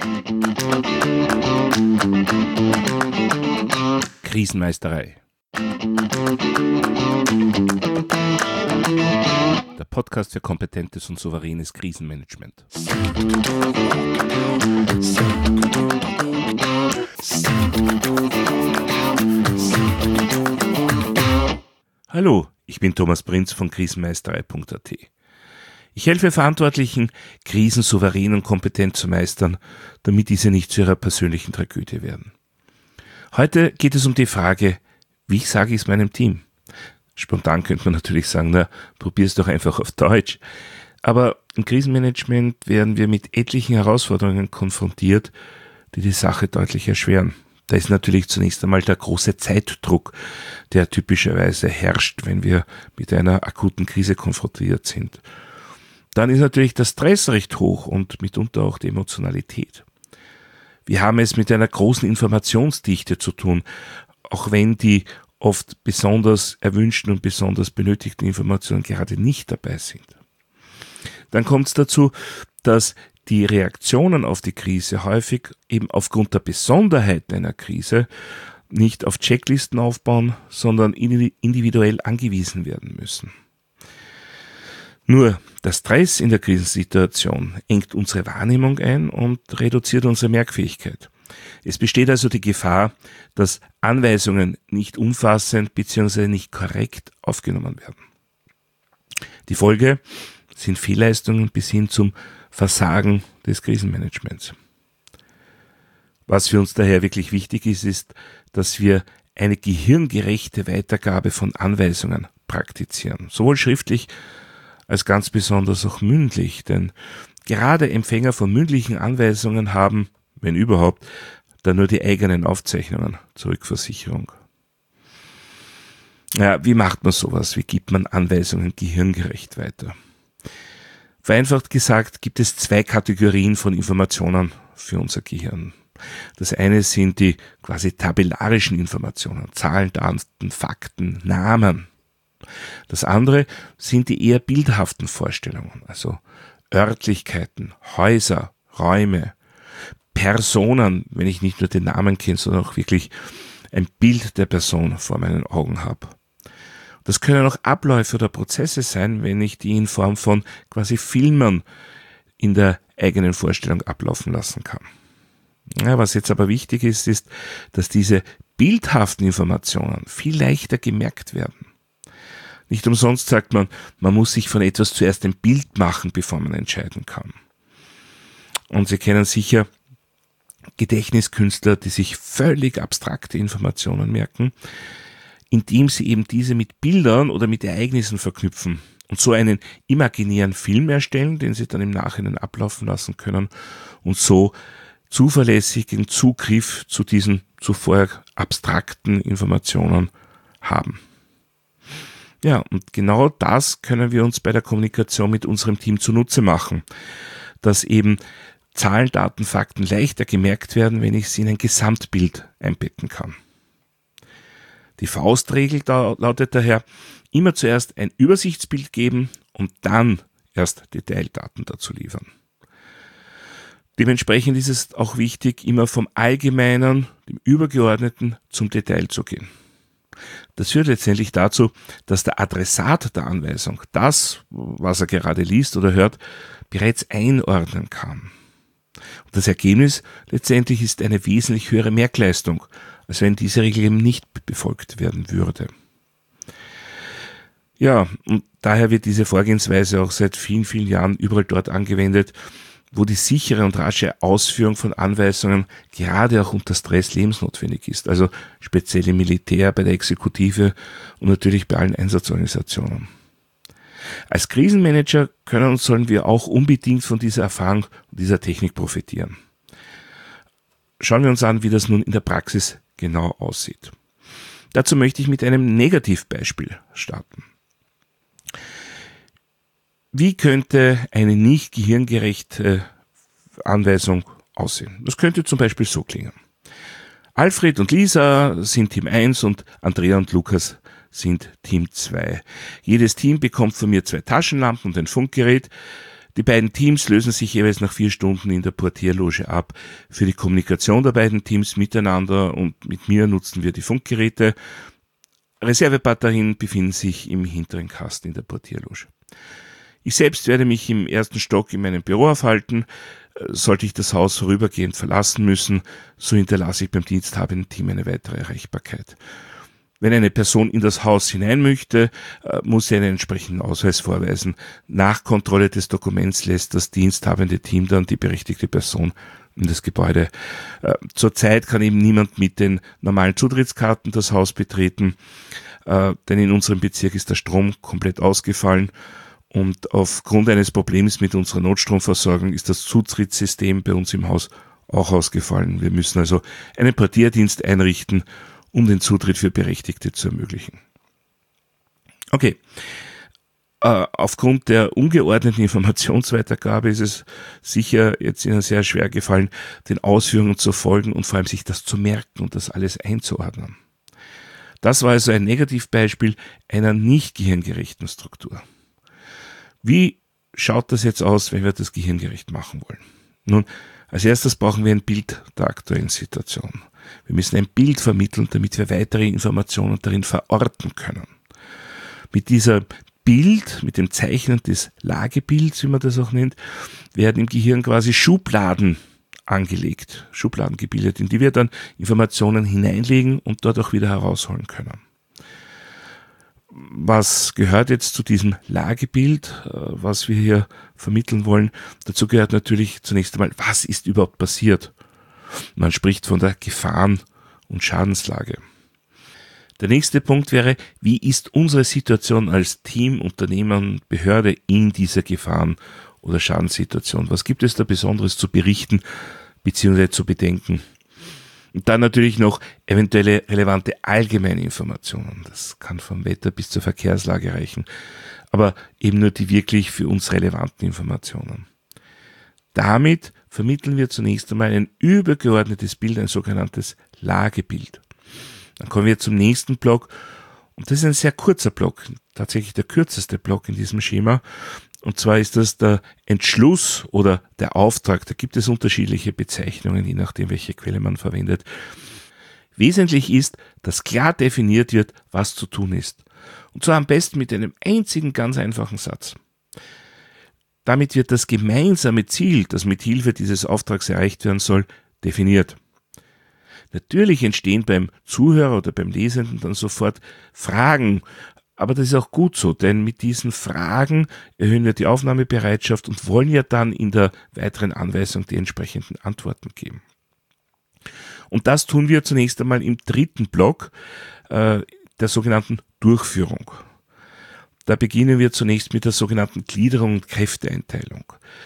Krisenmeisterei. Der Podcast für kompetentes und souveränes Krisenmanagement. Hallo, ich bin Thomas Prinz von krisenmeisterei.at. Ich helfe Verantwortlichen, Krisen souverän und kompetent zu meistern, damit diese nicht zu ihrer persönlichen Tragödie werden. Heute geht es um die Frage, wie sage ich es meinem Team? Spontan könnte man natürlich sagen, probier es doch einfach auf Deutsch. Aber im Krisenmanagement werden wir mit etlichen Herausforderungen konfrontiert, die die Sache deutlich erschweren. Da ist natürlich zunächst einmal der große Zeitdruck, der typischerweise herrscht, wenn wir mit einer akuten Krise konfrontiert sind. Dann ist natürlich der Stress recht hoch und mitunter auch die Emotionalität. Wir haben es mit einer großen Informationsdichte zu tun, auch wenn die oft besonders erwünschten und besonders benötigten Informationen gerade nicht dabei sind. Dann kommt es dazu, dass die Reaktionen auf die Krise häufig eben aufgrund der Besonderheiten einer Krise nicht auf Checklisten aufbauen, sondern individuell angewiesen werden müssen. Nur der Stress in der Krisensituation engt unsere Wahrnehmung ein und reduziert unsere Merkfähigkeit. Es besteht also die Gefahr, dass Anweisungen nicht umfassend bzw. nicht korrekt aufgenommen werden. Die Folge sind Fehlleistungen bis hin zum Versagen des Krisenmanagements. Was für uns daher wirklich wichtig ist, ist, dass wir eine gehirngerechte Weitergabe von Anweisungen praktizieren, sowohl schriftlich als ganz besonders auch mündlich, denn gerade Empfänger von mündlichen Anweisungen haben, wenn überhaupt, dann nur die eigenen Aufzeichnungen zur Rückversicherung. Ja, wie macht man sowas? Wie gibt man Anweisungen gehirngerecht weiter? Vereinfacht gesagt gibt es zwei Kategorien von Informationen für unser Gehirn. Das eine sind die quasi tabellarischen Informationen, Zahlen, Daten, Fakten, Namen. Das andere sind die eher bildhaften Vorstellungen, also Örtlichkeiten, Häuser, Räume, Personen, wenn ich nicht nur den Namen kenne, sondern auch wirklich ein Bild der Person vor meinen Augen habe. Das können auch Abläufe oder Prozesse sein, wenn ich die in Form von quasi Filmen in der eigenen Vorstellung ablaufen lassen kann. Ja, was jetzt aber wichtig ist, ist, dass diese bildhaften Informationen viel leichter gemerkt werden. Nicht umsonst sagt man, man muss sich von etwas zuerst ein Bild machen, bevor man entscheiden kann. Und Sie kennen sicher Gedächtniskünstler, die sich völlig abstrakte Informationen merken, indem sie eben diese mit Bildern oder mit Ereignissen verknüpfen und so einen imaginären Film erstellen, den sie dann im Nachhinein ablaufen lassen können und so zuverlässigen Zugriff zu diesen zuvor abstrakten Informationen haben. Ja, und genau das können wir uns bei der Kommunikation mit unserem Team zunutze machen, dass eben Zahlen, Daten, Fakten leichter gemerkt werden, wenn ich sie in ein Gesamtbild einbetten kann. Die Faustregel lautet daher, immer zuerst ein Übersichtsbild geben und dann erst Detaildaten dazu liefern. Dementsprechend ist es auch wichtig, immer vom Allgemeinen, dem Übergeordneten zum Detail zu gehen. Das führt letztendlich dazu, dass der Adressat der Anweisung das, was er gerade liest oder hört, bereits einordnen kann. Und das Ergebnis letztendlich ist eine wesentlich höhere Merkleistung, als wenn diese Regel eben nicht befolgt werden würde. Ja, und daher wird diese Vorgehensweise auch seit vielen, vielen Jahren überall dort angewendet, wo die sichere und rasche Ausführung von Anweisungen gerade auch unter Stress lebensnotwendig ist, also speziell im Militär, bei der Exekutive und natürlich bei allen Einsatzorganisationen. Als Krisenmanager können und sollen wir auch unbedingt von dieser Erfahrung und dieser Technik profitieren. Schauen wir uns an, wie das nun in der Praxis genau aussieht. Dazu möchte ich mit einem Negativbeispiel starten. Wie könnte eine nicht gehirngerechte Anweisung aussehen? Das könnte zum Beispiel so klingen. Alfred und Lisa sind Team 1 und Andrea und Lukas sind Team 2. Jedes Team bekommt von mir 2 Taschenlampen und ein Funkgerät. Die beiden Teams lösen sich jeweils nach 4 Stunden in der Portierloge ab. Für die Kommunikation der beiden Teams miteinander und mit mir nutzen wir die Funkgeräte. Reservebatterien befinden sich im hinteren Kasten in der Portierloge. Ich selbst werde mich im 1. Stock in meinem Büro aufhalten. Sollte ich das Haus vorübergehend verlassen müssen, so hinterlasse ich beim diensthabenden Team eine weitere Erreichbarkeit. Wenn eine Person in das Haus hinein möchte, muss sie einen entsprechenden Ausweis vorweisen. Nach Kontrolle des Dokuments lässt das diensthabende Team dann die berechtigte Person in das Gebäude. Zurzeit kann eben niemand mit den normalen Zutrittskarten das Haus betreten, denn in unserem Bezirk ist der Strom komplett ausgefallen und aufgrund eines Problems mit unserer Notstromversorgung ist das Zutrittssystem bei uns im Haus auch ausgefallen. Wir müssen also einen Portierdienst einrichten, um den Zutritt für Berechtigte zu ermöglichen. Okay. Aufgrund der ungeordneten Informationsweitergabe ist es sicher jetzt Ihnen sehr schwer gefallen, den Ausführungen zu folgen und vor allem sich das zu merken und das alles einzuordnen. Das war also ein Negativbeispiel einer nicht gehirngerechten Struktur. Wie schaut das jetzt aus, wenn wir das gehirngerecht machen wollen? Nun, als erstes brauchen wir ein Bild der aktuellen Situation. Wir müssen ein Bild vermitteln, damit wir weitere Informationen darin verorten können. Mit dieser Bild, mit dem Zeichnen des Lagebilds, wie man das auch nennt, werden im Gehirn quasi Schubladen angelegt, Schubladen gebildet, in die wir dann Informationen hineinlegen und dort auch wieder herausholen können. Was gehört jetzt zu diesem Lagebild, was wir hier vermitteln wollen? Dazu gehört natürlich zunächst einmal, was ist überhaupt passiert? Man spricht von der Gefahren- und Schadenslage. Der nächste Punkt wäre, wie ist unsere Situation als Team, Unternehmen, Behörde in dieser Gefahren- oder Schadenssituation? Was gibt es da Besonderes zu berichten bzw. zu bedenken? Und dann natürlich noch eventuelle relevante allgemeine Informationen. Das kann vom Wetter bis zur Verkehrslage reichen, aber eben nur die wirklich für uns relevanten Informationen. Damit vermitteln wir zunächst einmal ein übergeordnetes Bild, ein sogenanntes Lagebild. Dann kommen wir zum nächsten Block und das ist ein sehr kurzer Block, tatsächlich der kürzeste Block in diesem Schema. Und zwar ist das der Entschluss oder der Auftrag. Da gibt es unterschiedliche Bezeichnungen, je nachdem, welche Quelle man verwendet. Wesentlich ist, dass klar definiert wird, was zu tun ist. Und zwar am besten mit einem einzigen, ganz einfachen Satz. Damit wird das gemeinsame Ziel, das mit Hilfe dieses Auftrags erreicht werden soll, definiert. Natürlich entstehen beim Zuhörer oder beim Lesenden dann sofort Fragen, aber das ist auch gut so, denn mit diesen Fragen erhöhen wir die Aufnahmebereitschaft und wollen ja dann in der weiteren Anweisung die entsprechenden Antworten geben. Und das tun wir zunächst einmal im dritten Block der sogenannten Durchführung. Da beginnen wir zunächst mit der sogenannten Gliederung und Kräfteeinteilung.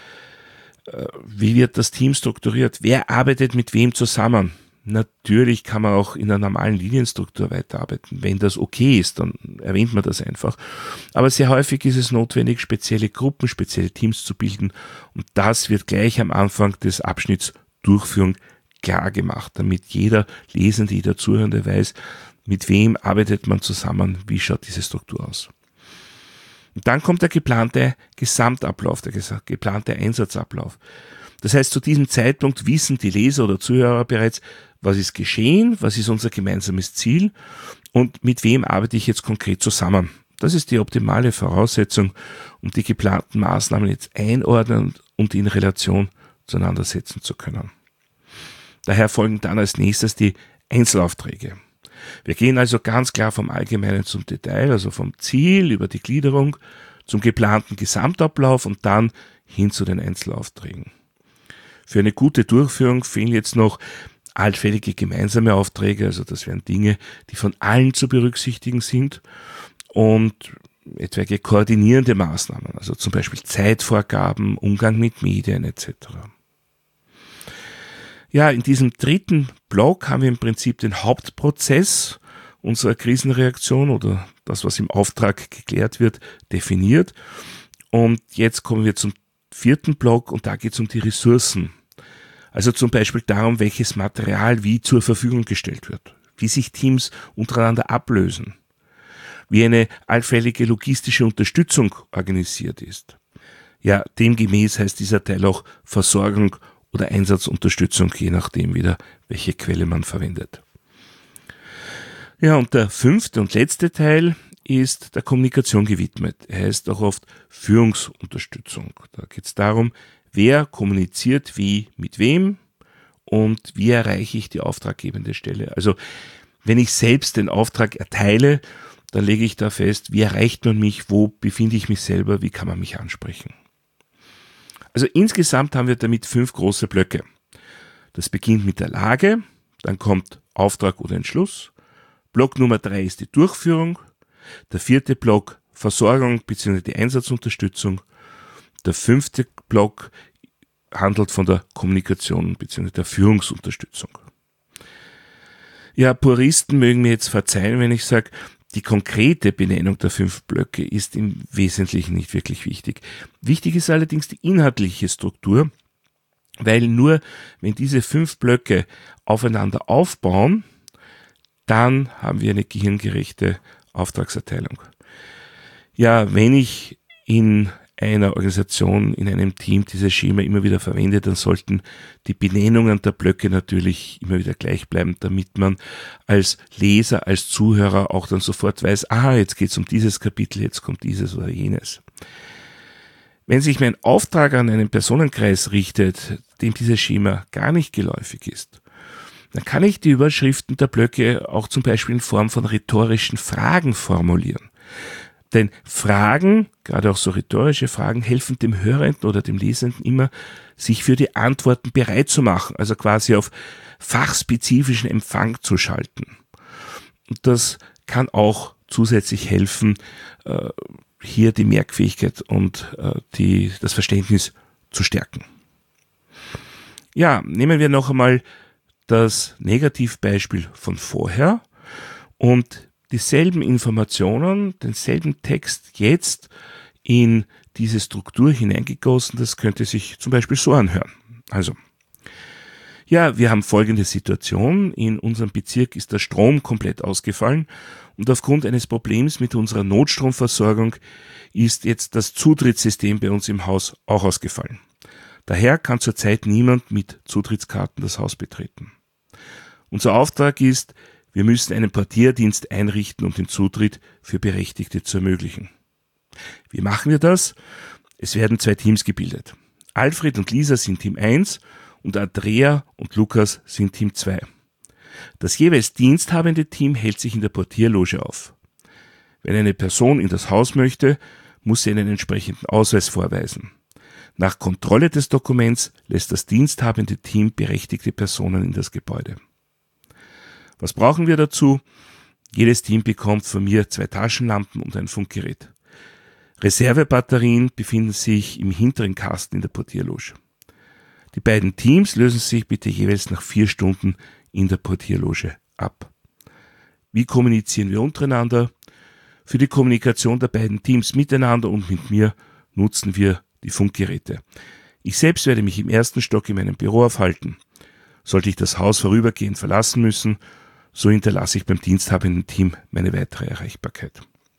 Wie wird das Team strukturiert? Wer arbeitet mit wem zusammen? Natürlich kann man auch in einer normalen Linienstruktur weiterarbeiten. Wenn das okay ist, dann erwähnt man das einfach. Aber sehr häufig ist es notwendig, spezielle Gruppen, spezielle Teams zu bilden. Und das wird gleich am Anfang des Abschnitts Durchführung klar gemacht, damit jeder Lesende, jeder Zuhörende weiß, mit wem arbeitet man zusammen, wie schaut diese Struktur aus. Und dann kommt der geplante Gesamtablauf, der geplante Einsatzablauf. Das heißt, zu diesem Zeitpunkt wissen die Leser oder Zuhörer bereits, was ist geschehen, was ist unser gemeinsames Ziel und mit wem arbeite ich jetzt konkret zusammen. Das ist die optimale Voraussetzung, um die geplanten Maßnahmen jetzt einordnen und in Relation zueinander setzen zu können. Daher folgen dann als nächstes die Einzelaufträge. Wir gehen also ganz klar vom Allgemeinen zum Detail, also vom Ziel über die Gliederung zum geplanten Gesamtablauf und dann hin zu den Einzelaufträgen. Für eine gute Durchführung fehlen jetzt noch allfällige gemeinsame Aufträge, also das wären Dinge, die von allen zu berücksichtigen sind und etwaige koordinierende Maßnahmen, also zum Beispiel Zeitvorgaben, Umgang mit Medien etc. Ja, in diesem dritten Block haben wir im Prinzip den Hauptprozess unserer Krisenreaktion oder das, was im Auftrag geklärt wird, definiert. Und jetzt kommen wir zum vierten Block und da geht es um die Ressourcen. Also zum Beispiel darum, welches Material wie zur Verfügung gestellt wird, wie sich Teams untereinander ablösen, wie eine allfällige logistische Unterstützung organisiert ist. Ja, demgemäß heißt dieser Teil auch Versorgung oder Einsatzunterstützung, je nachdem wieder, welche Quelle man verwendet. Ja, und der 5. und letzte Teil ist der Kommunikation gewidmet. Er heißt auch oft Führungsunterstützung. Da geht es darum, wer kommuniziert wie mit wem und wie erreiche ich die auftraggebende Stelle. Also wenn ich selbst den Auftrag erteile, dann lege ich da fest, wie erreicht man mich, wo befinde ich mich selber, wie kann man mich ansprechen. Also insgesamt haben wir damit 5 große Blöcke. Das beginnt mit der Lage, dann kommt Auftrag oder Entschluss. Block Nummer 3 ist die Durchführung. Der 4. Block Versorgung bzw. die Einsatzunterstützung. Der 5. Block handelt von der Kommunikation bzw. der Führungsunterstützung. Ja, Puristen mögen mir jetzt verzeihen, wenn ich sage, die konkrete Benennung der 5 Blöcke ist im Wesentlichen nicht wirklich wichtig. Wichtig ist allerdings die inhaltliche Struktur, weil nur wenn diese 5 Blöcke aufeinander aufbauen, dann haben wir eine gehirngerechte Auftragserteilung. Ja, wenn ich in einer Organisation, in einem Team dieses Schema immer wieder verwende, dann sollten die Benennungen der Blöcke natürlich immer wieder gleich bleiben, damit man als Leser, als Zuhörer auch dann sofort weiß, jetzt geht es um dieses Kapitel, jetzt kommt dieses oder jenes. Wenn sich mein Auftrag an einen Personenkreis richtet, dem dieses Schema gar nicht geläufig ist, dann kann ich die Überschriften der Blöcke auch zum Beispiel in Form von rhetorischen Fragen formulieren. Denn Fragen, gerade auch so rhetorische Fragen, helfen dem Hörenden oder dem Lesenden immer, sich für die Antworten bereit zu machen, also quasi auf fachspezifischen Empfang zu schalten. Und das kann auch zusätzlich helfen, hier die Merkfähigkeit und das Verständnis zu stärken. Ja, nehmen wir noch einmal das Negativbeispiel von vorher und dieselben Informationen, denselben Text jetzt in diese Struktur hineingegossen. Das könnte sich zum Beispiel so anhören. Also, ja, wir haben folgende Situation. In unserem Bezirk ist der Strom komplett ausgefallen und aufgrund eines Problems mit unserer Notstromversorgung ist jetzt das Zutrittssystem bei uns im Haus auch ausgefallen. Daher kann zurzeit niemand mit Zutrittskarten das Haus betreten. Unser Auftrag ist, wir müssen einen Portierdienst einrichten, um den Zutritt für Berechtigte zu ermöglichen. Wie machen wir das? Es werden 2 Teams gebildet. Alfred und Lisa sind Team 1 und Andrea und Lukas sind Team 2. Das jeweils diensthabende Team hält sich in der Portierloge auf. Wenn eine Person in das Haus möchte, muss sie einen entsprechenden Ausweis vorweisen. Nach Kontrolle des Dokuments lässt das diensthabende Team berechtigte Personen in das Gebäude. Was brauchen wir dazu? Jedes Team bekommt von mir 2 Taschenlampen und ein Funkgerät. Reservebatterien befinden sich im hinteren Kasten in der Portierloge. Die beiden Teams lösen sich bitte jeweils nach 4 Stunden in der Portierloge ab. Wie kommunizieren wir untereinander? Für die Kommunikation der beiden Teams miteinander und mit mir nutzen wir die Funkgeräte. Ich selbst werde mich im 1. Stock in meinem Büro aufhalten. Sollte ich das Haus vorübergehend verlassen müssen, so hinterlasse ich beim diensthabenden Team meine weitere Erreichbarkeit.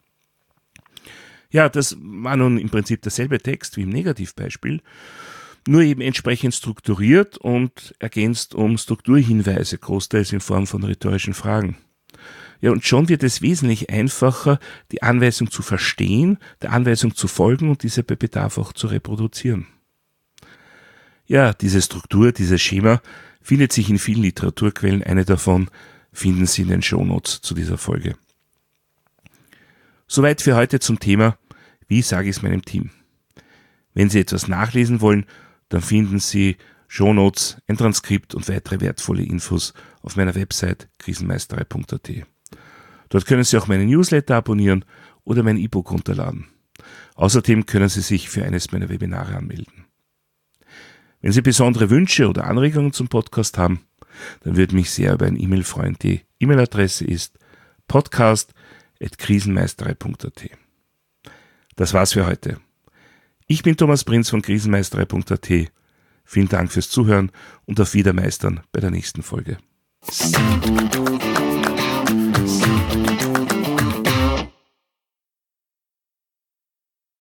Ja, das war nun im Prinzip derselbe Text wie im Negativbeispiel, nur eben entsprechend strukturiert und ergänzt um Strukturhinweise, großteils in Form von rhetorischen Fragen. Ja, und schon wird es wesentlich einfacher, die Anweisung zu verstehen, der Anweisung zu folgen und diese bei Bedarf auch zu reproduzieren. Ja, diese Struktur, dieses Schema findet sich in vielen Literaturquellen. Eine davon finden Sie in den Shownotes zu dieser Folge. Soweit für heute zum Thema, wie sage ich es meinem Team? Wenn Sie etwas nachlesen wollen, dann finden Sie Shownotes, ein Transkript und weitere wertvolle Infos auf meiner Website krisenmeisterei.at. Dort können Sie auch meinen Newsletter abonnieren oder mein E-Book runterladen. Außerdem können Sie sich für eines meiner Webinare anmelden. Wenn Sie besondere Wünsche oder Anregungen zum Podcast haben, dann würde mich sehr über ein E-Mail freuen. Die E-Mail-Adresse ist podcast@krisenmeisterei.at. Das war's für heute. Ich bin Thomas Prinz von krisenmeisterei.at. Vielen Dank fürs Zuhören und auf Wiedermeistern bei der nächsten Folge.